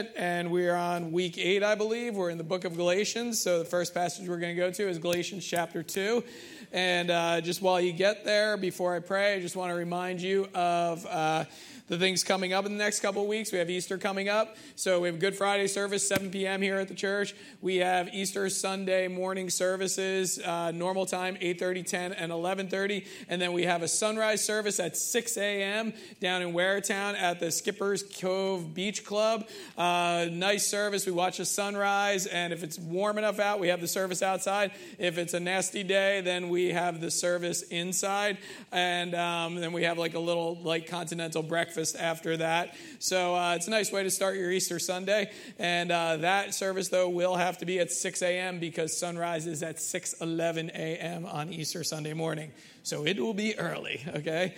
And we are on week 8, I believe. We're in the book of Galatians. So the first passage we're going to go to is Galatians chapter 2. And just while you get there, before I pray, I just want to remind you of the things coming up in the next couple of weeks. We have Easter coming up. So we have Good Friday service, 7 p.m. here at the church. We have Easter Sunday morning services, normal time, 8:30, 10, and 11:30. And then we have a sunrise service at 6 a.m. down in Waretown at the Skipper's Cove Beach Club. Nice service. We watch the sunrise. And if it's warm enough out, we have the service outside. If it's a nasty day, then we have the service inside. And then we have like a little continental breakfast after that. So it's a nice way to start your Easter Sunday. And that service, though, will have to be at 6 a.m. because sunrise is at 6:11 a.m. on Easter Sunday morning. So it will be early, okay?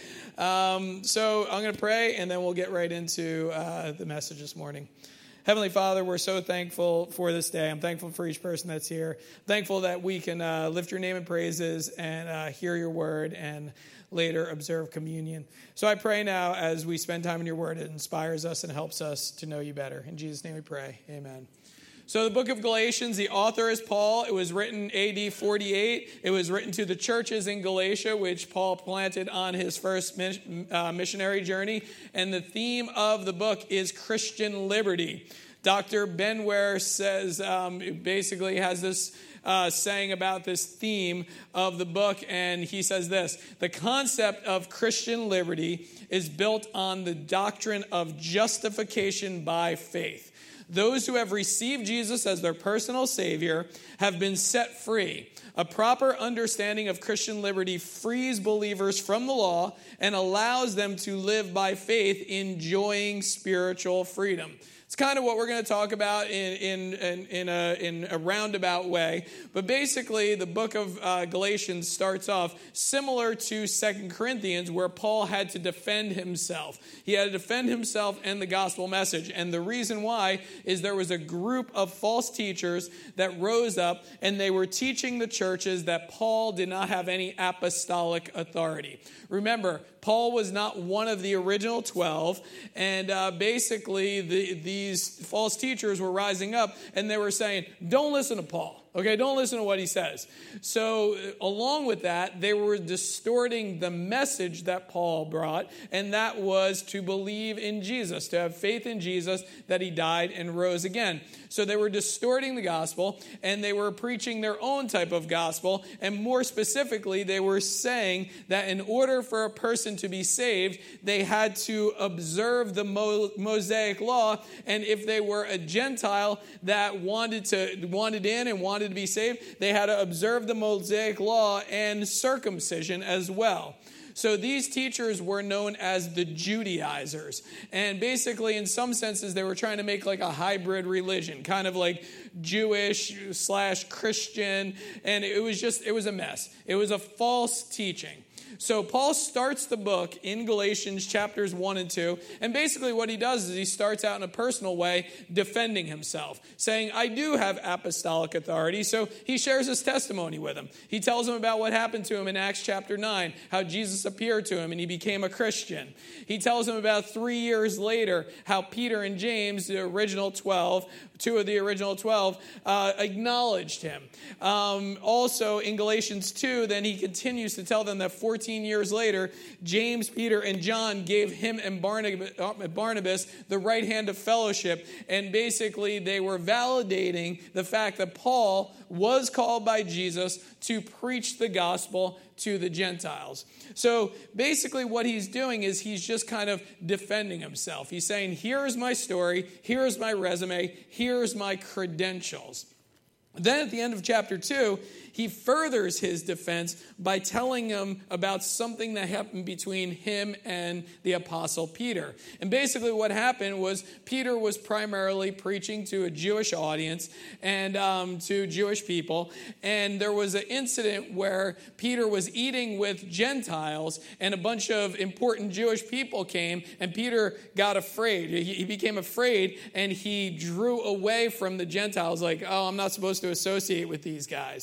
So I'm going to pray, and then we'll get right into the message this morning. Heavenly Father, we're so thankful for this day. I'm thankful for each person that's here. Thankful that we can lift your name in praises and hear your word and later observe communion. So I pray now as we spend time in your word, it inspires us and helps us to know you better. In Jesus' name we pray. Amen. So the book of Galatians, the author is Paul. It was written AD 48. It was written to the churches in Galatia, which Paul planted on his first missionary journey. And the theme of the book is Christian liberty. Dr. Ben Ware says, basically has this saying about this theme of the book, and he says this: the concept of Christian liberty is built on the doctrine of justification by faith. Those who have received Jesus as their personal Savior have been set free. A proper understanding of Christian liberty frees believers from the law and allows them to live by faith, enjoying spiritual freedom. It's kind of what we're going to talk about in a roundabout way. But basically, the book of Galatians starts off similar to 2 Corinthians, where Paul had to defend himself. He had to defend himself and the gospel message. And the reason why is there was a group of false teachers that rose up, and they were teaching the churches that Paul did not have any apostolic authority. Remember, Paul was not one of the original 12, and basically these false teachers were rising up, and they were saying, don't listen to Paul. Okay, don't listen to what he says. So along with that, they were distorting the message that Paul brought, and that was to believe in Jesus, to have faith in Jesus, that he died and rose again. So they were distorting the gospel, and they were preaching their own type of gospel, and more specifically, they were saying that in order for a person to be saved, they had to observe the Mosaic law, and if they were a Gentile that wanted in and wanted to be saved, they had to observe the Mosaic law and circumcision as well. So these teachers were known as the Judaizers. And basically, in some senses, they were trying to make like a hybrid religion, kind of like Jewish/Christian. And it was a mess. It was a false teaching. So Paul starts the book in Galatians chapters 1 and 2. And basically what he does is he starts out in a personal way defending himself, saying, I do have apostolic authority. So he shares his testimony with him. He tells him about what happened to him in Acts chapter 9, how Jesus appeared to him and he became a Christian. He tells him about 3 years later how Peter and James, the original 12, two of the original 12, acknowledged him. Also in Galatians 2, then he continues to tell them that 14 years later, James, Peter, and John gave him and Barnabas the right hand of fellowship. And basically, they were validating the fact that Paul was called by Jesus to preach the gospel to the Gentiles. So basically what he's doing is he's just kind of defending himself. He's saying, here's my story, here's my resume, here's my credentials. Then at the end of chapter 2, he furthers his defense by telling them about something that happened between him and the apostle Peter. And basically what happened was Peter was primarily preaching to a Jewish audience and to Jewish people. And there was an incident where Peter was eating with Gentiles and a bunch of important Jewish people came, and Peter got afraid. He became afraid and he drew away from the Gentiles like, oh, I'm not supposed to associate with these guys.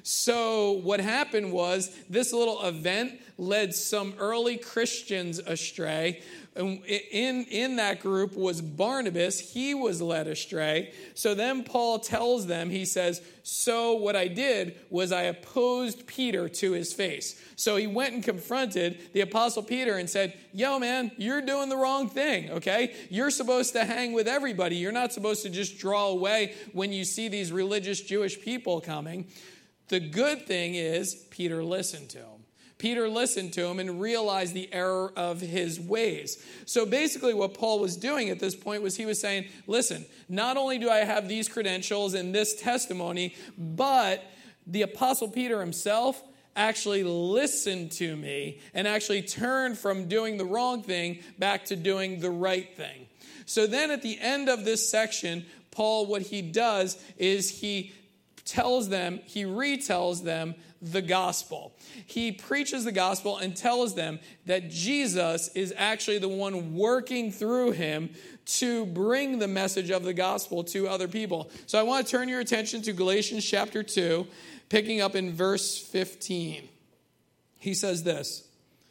So what happened was this little event led some early Christians astray. In that group was Barnabas. He was led astray. So then Paul tells them, he says, so what I did was I opposed Peter to his face. So he went and confronted the Apostle Peter and said, yo, man, you're doing the wrong thing, okay? You're supposed to hang with everybody. You're not supposed to just draw away when you see these religious Jewish people coming. The good thing is Peter listened to him. Peter listened to him and realized the error of his ways. So basically what Paul was doing at this point was he was saying, listen, not only do I have these credentials and this testimony, but the Apostle Peter himself actually listened to me and actually turned from doing the wrong thing back to doing the right thing. So then at the end of this section, Paul, what he does is he retells them the gospel. He preaches the gospel and tells them that Jesus is actually the one working through him to bring the message of the gospel to other people. So I want to turn your attention to Galatians chapter 2, picking up in verse 15. He says this,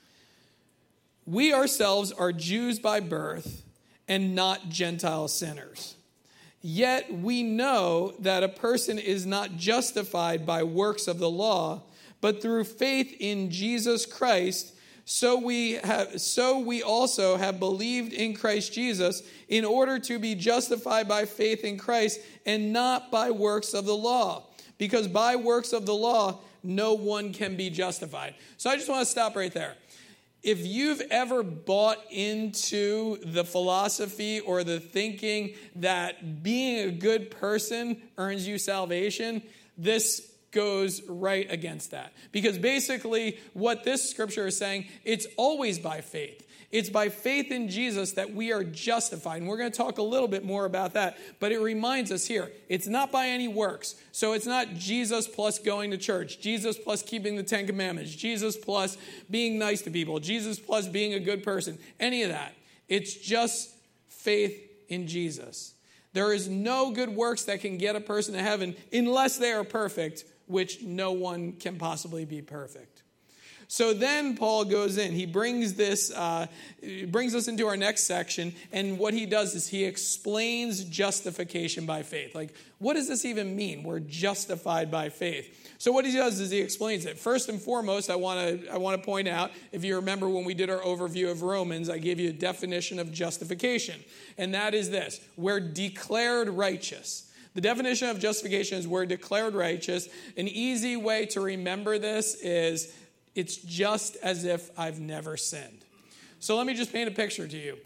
we ourselves are Jews by birth and not Gentile sinners. Yet we know that a person is not justified by works of the law, but through faith in Jesus Christ. So we also have believed in Christ Jesus in order to be justified by faith in Christ and not by works of the law. Because by works of the law, no one can be justified. So I just want to stop right there. If you've ever bought into the philosophy or the thinking that being a good person earns you salvation, this goes right against that. Because basically what this scripture is saying, it's always by faith. It's by faith in Jesus that we are justified. And we're going to talk a little bit more about that. But it reminds us here, it's not by any works. So it's not Jesus plus going to church, Jesus plus keeping the 10 Commandments, Jesus plus being nice to people, Jesus plus being a good person, any of that. It's just faith in Jesus. There is no good works that can get a person to heaven unless they are perfect, which no one can possibly be perfect. So then Paul goes in. He brings us into our next section, and what he does is he explains justification by faith. Like, what does this even mean? We're justified by faith. So what he does is he explains it. First and foremost, I want to point out, if you remember when we did our overview of Romans, I gave you a definition of justification, and that is this: we're declared righteous. The definition of justification is we're declared righteous. An easy way to remember this is it's just as if I've never sinned. So let me just paint a picture to you.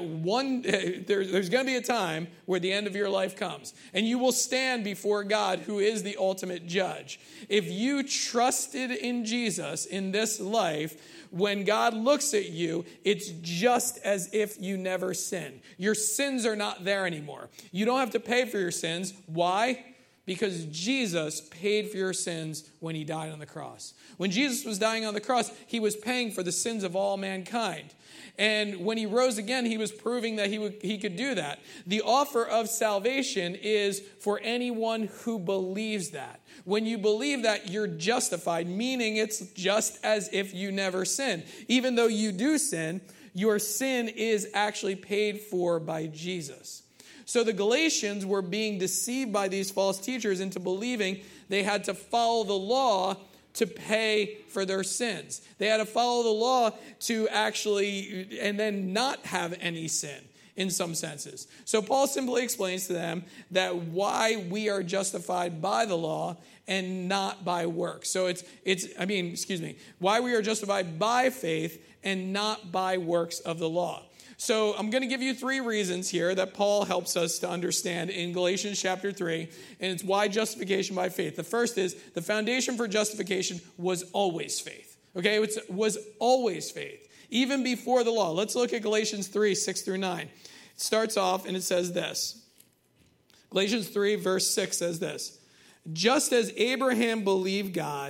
There's going to be a time where the end of your life comes, and you will stand before God, who is the ultimate judge. If you trusted in Jesus in this life, when God looks at you, it's just as if you never sinned. Your sins are not there anymore. You don't have to pay for your sins. Why? Because Jesus paid for your sins when he died on the cross. When Jesus was dying on the cross, he was paying for the sins of all mankind. And when he rose again, he was proving that he could do that. The offer of salvation is for anyone who believes that. When you believe that, you're justified, meaning it's just as if you never sinned. Even though you do sin, your sin is actually paid for by Jesus. So the Galatians were being deceived by these false teachers into believing they had to follow the law to pay for their sins. They had to follow the law to actually, and then not have any sin in some senses. So Paul simply explains to them that why we are justified by the law and not by works. So why we are justified by faith and not by works of the law. So I'm going to give you 3 reasons here that Paul helps us to understand in Galatians chapter 3, and it's why justification by faith. The first is the foundation for justification was always faith. Okay, it was always faith, even before the law. Let's look at Galatians 3, 6 through 9. It starts off and it says this. Galatians 3, verse 6 says this: just as Abraham believed God,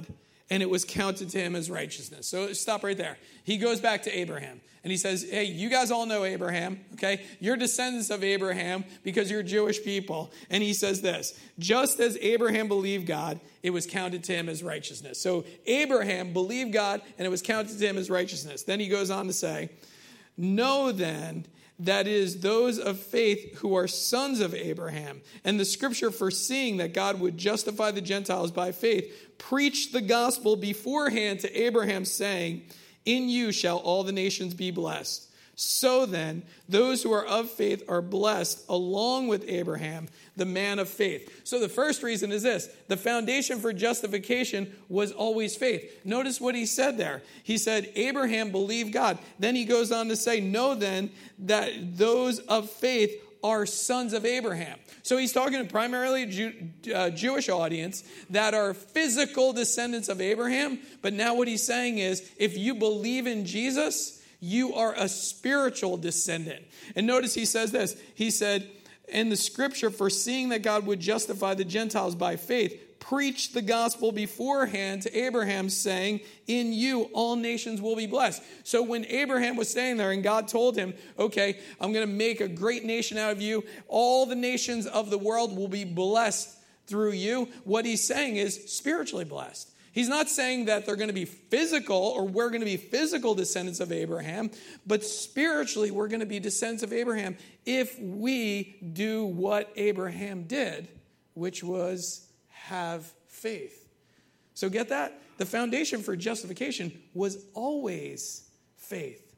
and it was counted to him as righteousness. So stop right there. He goes back to Abraham, and he says, hey, you guys all know Abraham, okay? You're descendants of Abraham because you're Jewish people. And he says this, just as Abraham believed God, it was counted to him as righteousness. So Abraham believed God, and it was counted to him as righteousness. Then he goes on to say, know then that is those of faith who are sons of Abraham. And the scripture foreseeing that God would justify the Gentiles by faith, preached the gospel beforehand to Abraham, saying, in you shall all the nations be blessed. So then, those who are of faith are blessed along with Abraham, the man of faith. So the first reason is this. The foundation for justification was always faith. Notice what he said there. He said, Abraham believed God. Then he goes on to say, know then that those of faith are sons of Abraham. So he's talking to primarily a Jewish audience that are physical descendants of Abraham. But now what he's saying is, if you believe in Jesus, you are a spiritual descendant. And notice he says this. He said, in the scripture, foreseeing that God would justify the Gentiles by faith, preached the gospel beforehand to Abraham, saying, in you all nations will be blessed. So when Abraham was staying there and God told him, okay, I'm going to make a great nation out of you, all the nations of the world will be blessed through you, what he's saying is spiritually blessed. He's not saying that they're going to be physical or we're going to be physical descendants of Abraham, but spiritually we're going to be descendants of Abraham if we do what Abraham did, which was have faith. So get that? The foundation for justification was always faith.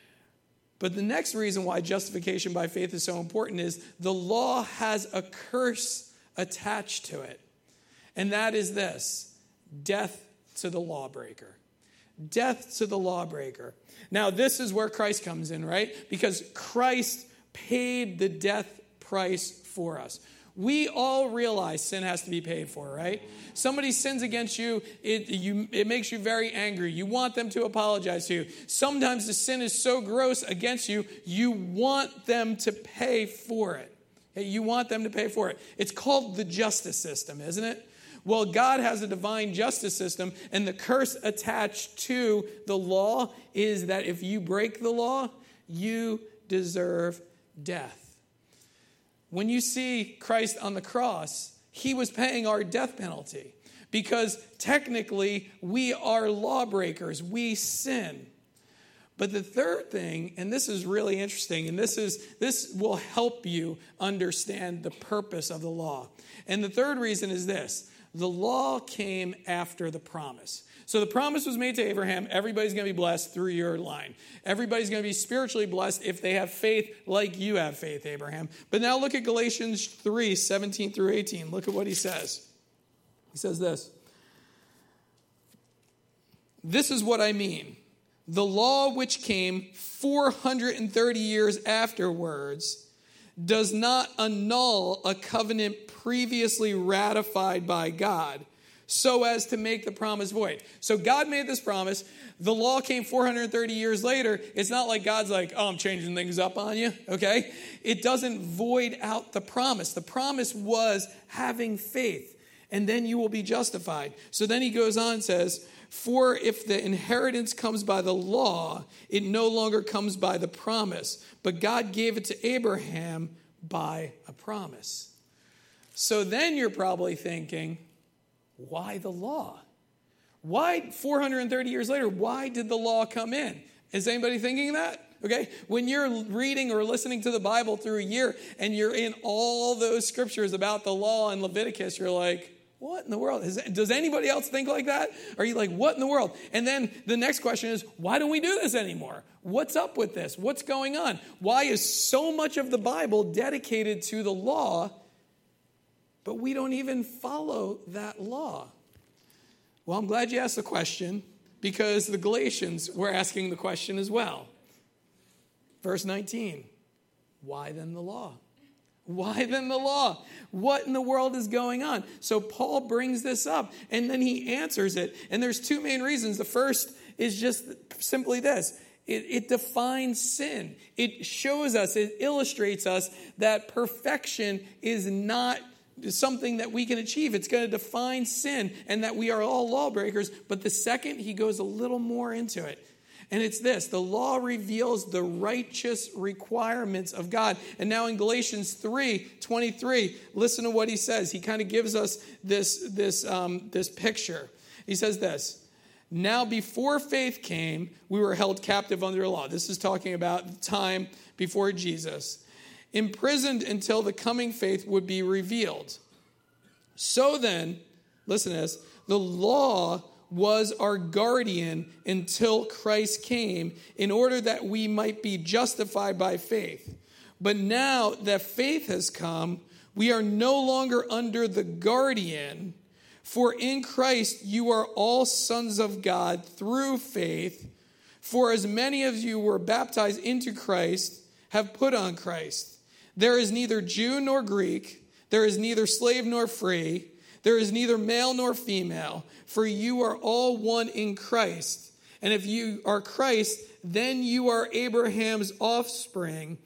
But the next reason why justification by faith is so important is the law has a curse attached to it. And that is this. Death to the lawbreaker. Death to the lawbreaker. Now, this is where Christ comes in, right? Because Christ paid the death price for us. We all realize sin has to be paid for, right? Somebody sins against you, it makes you very angry. You want them to apologize to you. Sometimes the sin is so gross against you, you want them to pay for it. You want them to pay for it. It's called the justice system, isn't it? Well, God has a divine justice system, and the curse attached to the law is that if you break the law, you deserve death. When you see Christ on the cross, he was paying our death penalty because technically we are lawbreakers. We sin. But the third thing, and this is really interesting, and this will help you understand the purpose of the law. And the third reason is this. The law came after the promise. So the promise was made to Abraham. Everybody's going to be blessed through your line. Everybody's going to be spiritually blessed if they have faith like you have faith, Abraham. But now look at Galatians 3, 17 through 18. Look at what he says. He says this. This is what I mean. The law which came 430 years afterwards does not annul a covenant previously ratified by God so as to make the promise void. So God made this promise. The law came 430 years later. It's not like God's like, oh, I'm changing things up on you, okay? It doesn't void out the promise. The promise was having faith, and then you will be justified. So then he goes on and says, for if the inheritance comes by the law, it no longer comes by the promise. But God gave it to Abraham by a promise. So then you're probably thinking, why the law? Why 430 years later, why did the law come in? Is anybody thinking that? Okay, when you're reading or listening to the Bible through a year and you're in all those scriptures about the law in Leviticus, you're like, what in the world? Does anybody else think like that? Are you like, what in the world? And then the next question is, why don't we do this anymore? What's up with this? What's going on? Why is so much of the Bible dedicated to the law, but we don't even follow that law? Well, I'm glad you asked the question because the Galatians were asking the question as well. Verse 19, why then the law? Why then the law? What in the world is going on? So Paul brings this up, and then he answers it. And there's two main reasons. The first is just simply this. It defines sin. It shows us, it illustrates us that perfection is not something that we can achieve. It's going to define sin and that we are all lawbreakers. But the second, he goes a little more into it. And it's this: the law reveals the righteous requirements of God. And now in Galatians 3:23, listen to what he says. He kind of gives us this picture. He says this: now before faith came, we were held captive under the law. This is talking about the time before Jesus. Imprisoned until the coming faith would be revealed. So then, listen to this: the law was our guardian until Christ came, in order that we might be justified by faith. But now that faith has come, we are no longer under the guardian, for in Christ you are all sons of God through faith. For as many of you were baptized into Christ have put on Christ. There is neither Jew nor Greek, there is neither slave nor free, there is neither male nor female, for you are all one in Christ. And if you are Christ, then you are Abraham's offspring,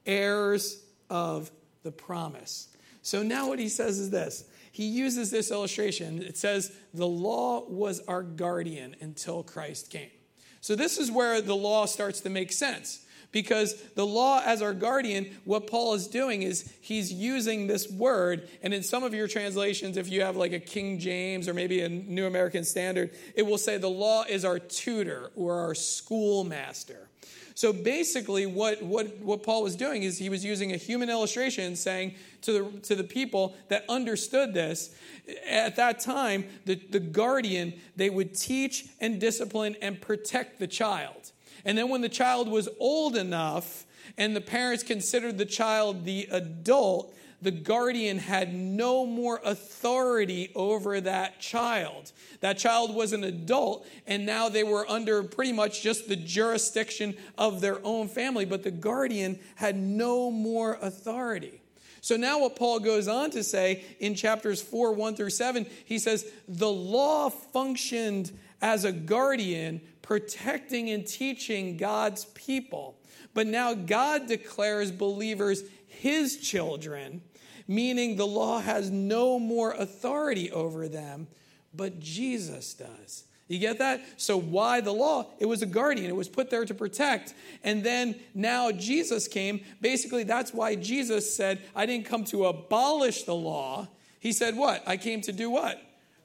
heirs of the promise. So now what he says is this. He uses this illustration. It says, the law was our guardian until Christ came. So this is where the law starts to make sense. Because the law as our guardian, what Paul is doing is he's using this word. And in some of your translations, if you have like a King James or maybe a New American Standard, it will say the law is our tutor or our schoolmaster. So basically what Paul was doing is he was using a human illustration, saying to the people that understood this, at that time, the guardian, they would teach and discipline and protect the child. And then when the child was old enough and the parents considered the child the adult, the guardian had no more authority over that child. That child was an adult, and now they were under pretty much just the jurisdiction of their own family, but the guardian had no more authority. So now what Paul goes on to say in chapters 4:1-7, he says, the law functioned as a guardian, protecting and teaching God's people. But now God declares believers his children, meaning the law has no more authority over them, but Jesus does. You get that? So why the law? It was a guardian. It was put there to protect. And then now Jesus came. Basically, that's why Jesus said, I didn't come to abolish the law. He said what? I came to do what?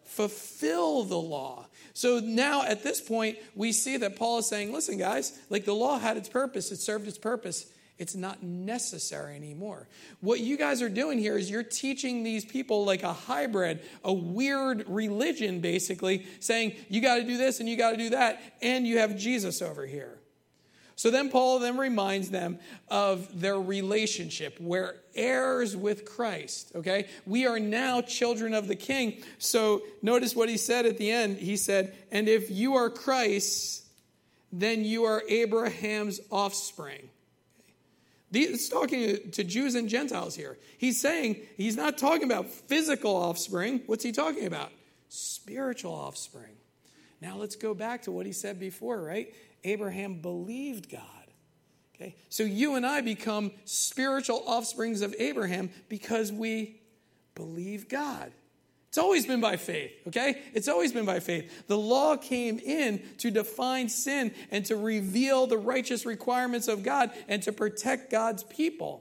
Fulfill the law. So now at this point, we see that Paul is saying, listen, guys, like the law had its purpose. It served its purpose. It's not necessary anymore. What you guys are doing here is you're teaching these people like a hybrid, a weird religion, basically, saying you got to do this and you got to do that, and you have Jesus over here. So then Paul then reminds them of their relationship. We're heirs with Christ, okay? We are now children of the King. So notice what he said at the end. He said, and if you are Christ, then you are Abraham's offspring. It's talking to Jews and Gentiles here. He's saying, he's not talking about physical offspring. What's he talking about? Spiritual offspring. Now let's go back to what he said before, right? Abraham believed God. Okay? So you and I become spiritual offsprings of Abraham because we believe God. It's always been by faith, okay? It's always been by faith. The law came in to define sin and to reveal the righteous requirements of God and to protect God's people.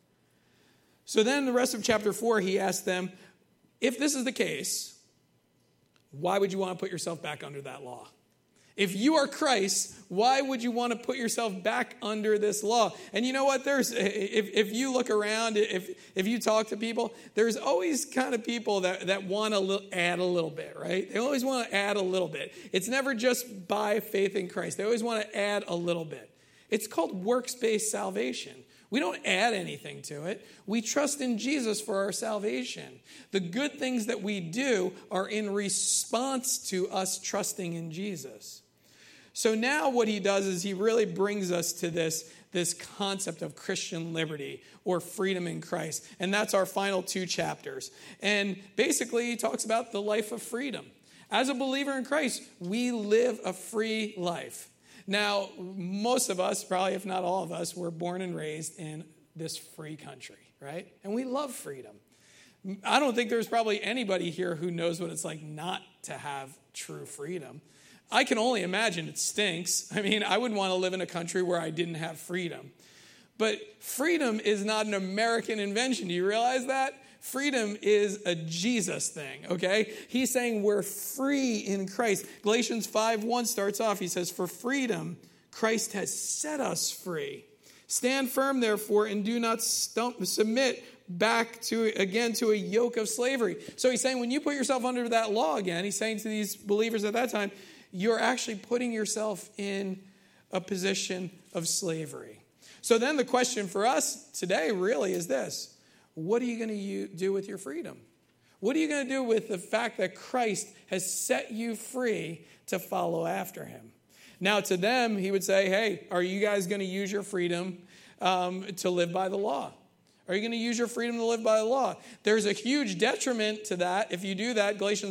So then in the rest of chapter 4, he asked them, if this is the case, why would you want to put yourself back under that law? If you are Christ, why would you want to put yourself back under this law? And you know what? If you look around, if you talk to people, there's always kind of people that want to add a little bit, right? They always want to add a little bit. It's never just by faith in Christ. They always want to add a little bit. It's called works-based salvation. We don't add anything to it. We trust in Jesus for our salvation. The good things that we do are in response to us trusting in Jesus. So now what he does is he really brings us to this concept of Christian liberty or freedom in Christ. And that's our final 2 chapters. And basically he talks about the life of freedom. As a believer in Christ, we live a free life. Now, most of us, probably if not all of us, were born and raised in this free country, right? And we love freedom. I don't think there's probably anybody here who knows what it's like not to have true freedom. I can only imagine it stinks. I mean, I wouldn't want to live in a country where I didn't have freedom. But freedom is not an American invention. Do you realize that? Freedom is a Jesus thing, okay? He's saying we're free in Christ. Galatians 5:1 starts off, he says, "For freedom, Christ has set us free. Stand firm, therefore, and do not submit back to a yoke of slavery." So he's saying when you put yourself under that law again, he's saying to these believers at that time, you're actually putting yourself in a position of slavery. So then the question for us today really is this: what are you going to do with your freedom? What are you going to do with the fact that Christ has set you free to follow after him? Now, to them, he would say, hey, are you guys going to use your freedom to live by the law? Are you going to use your freedom to live by the law? There's a huge detriment to that if you do that. Galatians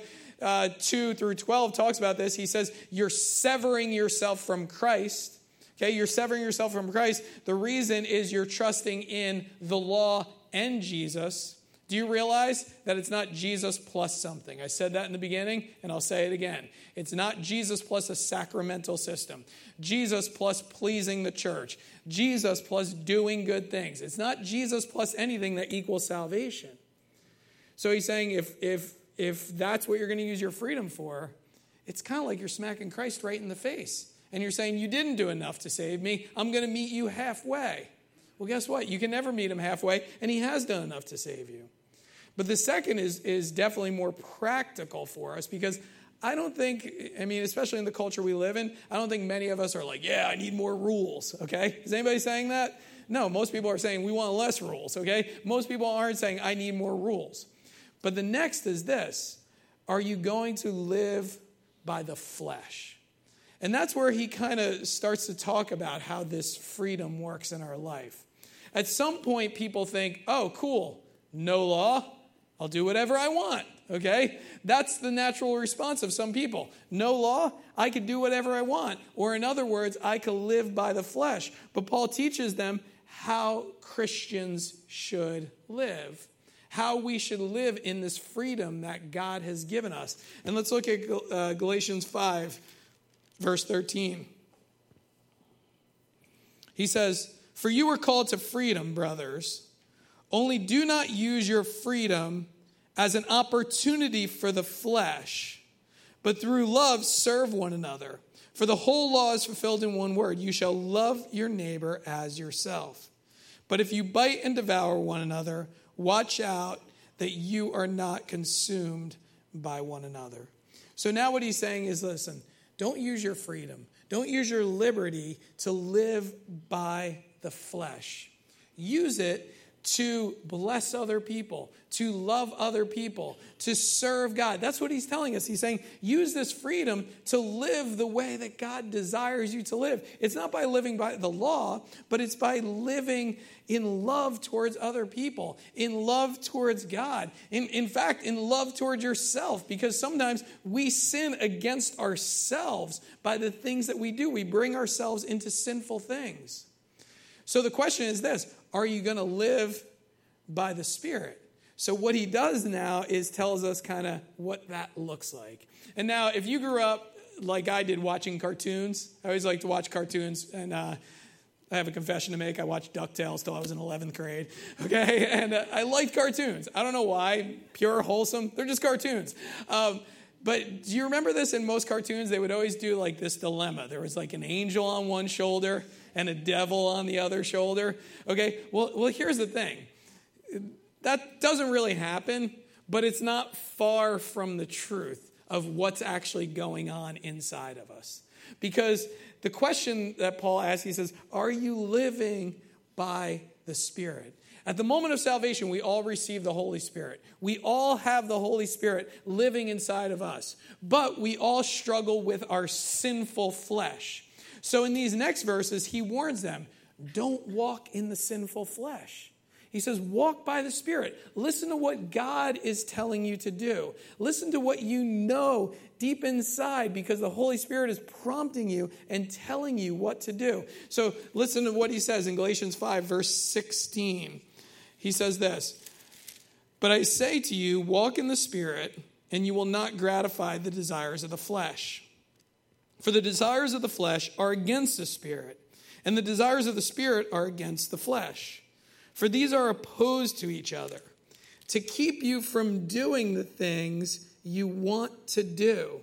5:2-12 talks about this. He says, you're severing yourself from Christ. Okay, you're severing yourself from Christ. The reason is you're trusting in the law and Jesus. Do you realize that it's not Jesus plus something? I said that in the beginning, and I'll say it again. It's not Jesus plus a sacramental system. Jesus plus pleasing the church. Jesus plus doing good things. It's not Jesus plus anything that equals salvation. So he's saying if that's what you're going to use your freedom for, it's kind of like you're smacking Christ right in the face. And you're saying, you didn't do enough to save me. I'm going to meet you halfway. Well, guess what? You can never meet him halfway, and he has done enough to save you. But the second is definitely more practical for us, because I don't think, especially in the culture we live in, I don't think many of us are like, yeah, I need more rules, okay? Is anybody saying that? No, most people are saying we want less rules, okay? Most people aren't saying I need more rules. But the next is this: are you going to live by the flesh? And that's where he kind of starts to talk about how this freedom works in our life. At some point, people think, oh, cool, no law, I'll do whatever I want, okay? That's the natural response of some people. No law, I could do whatever I want. Or in other words, I could live by the flesh. But Paul teaches them how Christians should live, how we should live in this freedom that God has given us. And let's look at Galatians 5, verse 13. He says, "For you were called to freedom, brothers. Only do not use your freedom as an opportunity for the flesh, but through love serve one another. For the whole law is fulfilled in one word: you shall love your neighbor as yourself. But if you bite and devour one another, watch out that you are not consumed by one another." So now what he's saying is, listen, don't use your freedom. Don't use your liberty to live by the flesh. Use it to bless other people, to love other people, to serve God. That's what he's telling us. He's saying, use this freedom to live the way that God desires you to live. It's not by living by the law, but it's by living in love towards other people, in love towards God, in fact, in love towards yourself, because sometimes we sin against ourselves by the things that we do. We bring ourselves into sinful things. So the question is this: are you going to live by the Spirit? So what he does now is tells us kind of what that looks like. And now, if you grew up like I did watching cartoons, I always like to watch cartoons, and I have a confession to make. I watched DuckTales till I was in 11th grade, okay? And I liked cartoons. I don't know why. Pure, wholesome. They're just cartoons. But do you remember this? In most cartoons, they would always do like this dilemma. There was like an angel on one shoulder and a devil on the other shoulder. Okay, well, here's the thing. That doesn't really happen, but it's not far from the truth of what's actually going on inside of us. Because the question that Paul asks, he says, are you living by the Spirit? At the moment of salvation, we all receive the Holy Spirit. We all have the Holy Spirit living inside of us. But we all struggle with our sinful flesh. So in these next verses, he warns them, don't walk in the sinful flesh. He says, walk by the Spirit. Listen to what God is telling you to do. Listen to what you know deep inside, because the Holy Spirit is prompting you and telling you what to do. So listen to what he says in Galatians 5, verse 16. He says this: But I say to you, walk in the Spirit, and you will not gratify the desires of the flesh. For the desires of the flesh are against the Spirit, and the desires of the Spirit are against the flesh. For these are opposed to each other, to keep you from doing the things you want to do.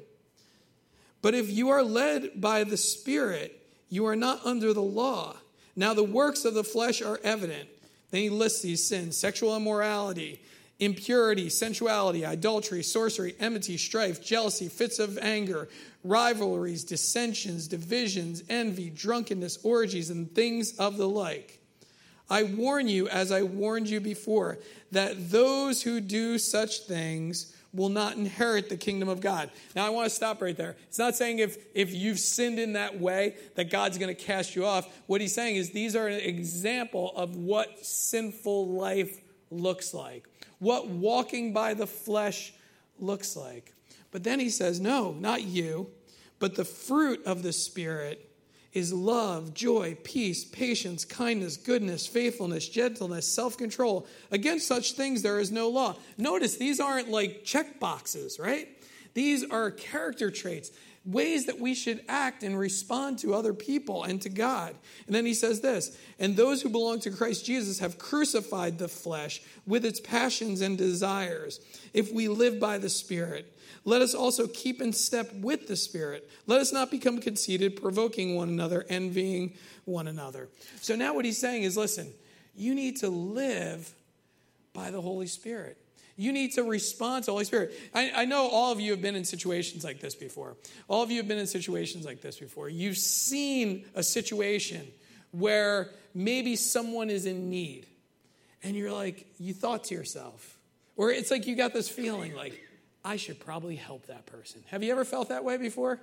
But if you are led by the Spirit, you are not under the law. Now the works of the flesh are evident. Then he lists these sins: sexual immorality, impurity, sensuality, idolatry, sorcery, enmity, strife, jealousy, fits of anger, rivalries, dissensions, divisions, envy, drunkenness, orgies, and things of the like. I warn you, as I warned you before, that those who do such things will not inherit the kingdom of God. Now, I want to stop right there. It's not saying if you've sinned in that way that God's going to cast you off. What he's saying is these are an example of what sinful life looks like, what walking by the flesh looks like. But then he says, no, not you, but the fruit of the Spirit is love, joy, peace, patience, kindness, goodness, faithfulness, gentleness, self-control. Against such things there is no law. Notice these aren't like check boxes, right? These are character traits, ways that we should act and respond to other people and to God. And then he says this, and those who belong to Christ Jesus have crucified the flesh with its passions and desires. If we live by the Spirit, let us also keep in step with the Spirit. Let us not become conceited, provoking one another, envying one another. So now what he's saying is, listen, you need to live by the Holy Spirit. You need to respond to the Holy Spirit. I know all of you have been in situations like this before. All of you have been in situations like this before. You've seen a situation where maybe someone is in need, and you're like, you thought to yourself, or it's like you got this feeling like, I should probably help that person. Have you ever felt that way before?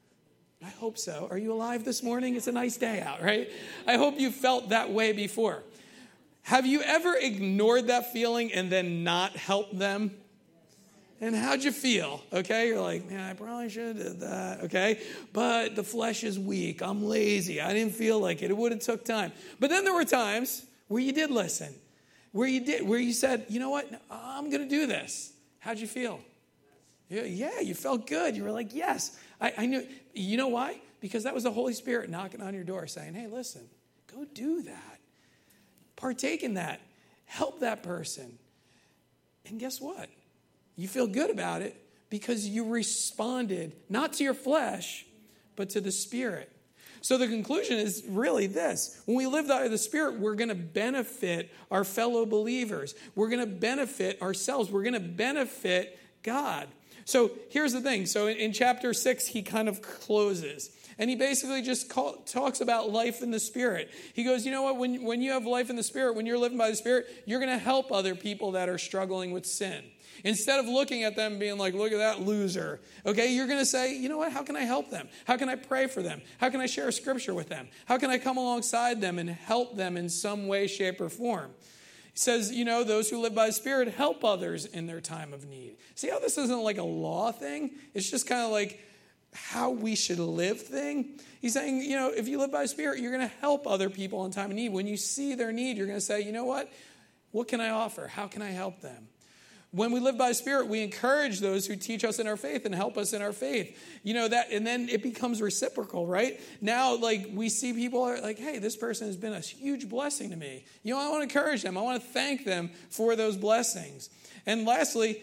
I hope so. Are you alive this morning? It's a nice day out, right? I hope you felt that way before. Have you ever ignored that feeling and then not helped them? And how'd you feel? Okay, you're like, man, I probably should have did that, okay? But the flesh is weak. I'm lazy. I didn't feel like it. It would have took time. But then there were times where you did listen, where you said, you know what? I'm going to do this. How'd you feel? Yeah, you felt good. You were like, yes. I knew. You know why? Because that was the Holy Spirit knocking on your door saying, hey, listen, go do that. Partake in that. Help that person. And guess what? You feel good about it because you responded not to your flesh, but to the Spirit. So the conclusion is really this. When we live by the Spirit, we're going to benefit our fellow believers. We're going to benefit ourselves. We're going to benefit God. So here's the thing. So in chapter 6, he kind of closes. And he basically just talks about life in the Spirit. He goes, you know what? When you have life in the Spirit, when you're living by the Spirit, you're going to help other people that are struggling with sin. Instead of looking at them and being like, look at that loser. Okay, you're going to say, you know what? How can I help them? How can I pray for them? How can I share scripture with them? How can I come alongside them and help them in some way, shape, or form? He says, you know, those who live by the Spirit help others in their time of need. See how this isn't like a law thing? It's just kind of like how we should live thing. He's saying, you know, if you live by the Spirit, you're going to help other people in time of need. When you see their need, you're going to say, you know what can I offer? How can I help them? When we live by the Spirit, we encourage those who teach us in our faith and help us in our faith. You know that, and then it becomes reciprocal, right? Now, like we see people are like, hey, this person has been a huge blessing to me. You know, I want to encourage them. I want to thank them for those blessings. And lastly,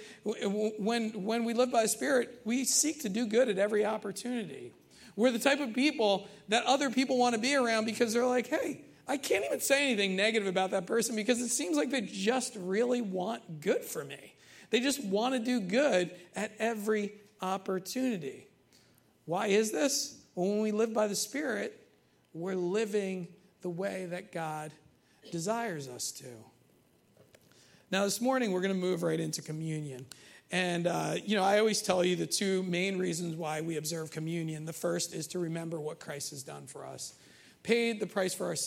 when we live by the Spirit, we seek to do good at every opportunity. We're the type of people that other people want to be around because they're like, hey, I can't even say anything negative about that person because it seems like they just really want good for me. They just want to do good at every opportunity. Why is this? Well, when we live by the Spirit, we're living the way that God desires us to. Now, this morning, we're going to move right into communion. And, I always tell you the two main reasons why we observe communion. The first is to remember what Christ has done for us. Paid the price for our